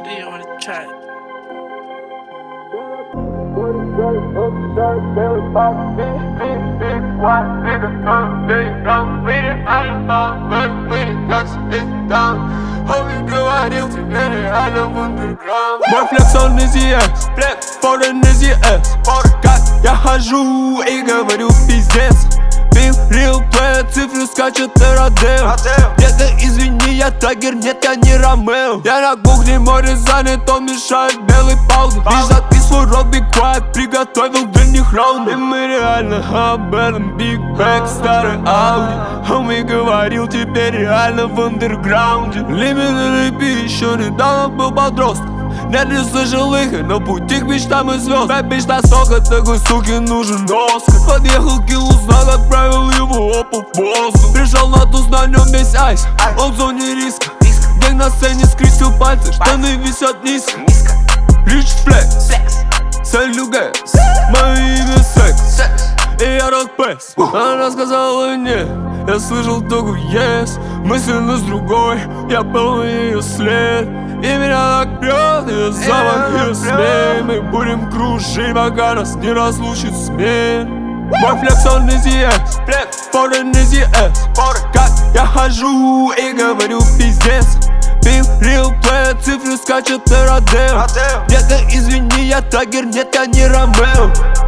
OD on the track. Мой флекс, он из ES, форен из ES. Как я хожу и говорю пиздец. Бил, real play, цифры скачет Родео. Где-то извини, я Тагер, нет, я не Ромео. Я на кухне, море занят, он мешает белый паузе. Лишь записываю рок, be quiet, приготовил для них раунды. И мы реально об этом, Big Bang, старый Ауди. Homie говорил, теперь реально в андерграунде. Лимитный LP, еще недавно был подростком. Нет, не слышал их, но пути к мечтам и звезд. Моя мечта сока, такой суке нужен Оскар. Подъехал киллу знак, отправил его по воздух. Пришел на туз, на нем весь айс, он в зоне риска. Гэнг на сцене скрестил пальцы, штаны висят низко. Рич флекс, целью гэс, мое имя секс, и я род пэс. Она сказала нет, я слышал только yes. Мысленно с другой, я был ее след. И меня так прет, ее запах, ее смех. Мы будем кружить, пока нас не разлучит смен. Мой флекс, он из ES, форен из ES. Как я хожу и говорю пиздец. Бил, real play, цифры скачет Родео. Где-то извини, я Тагер, нет, я не Ромео.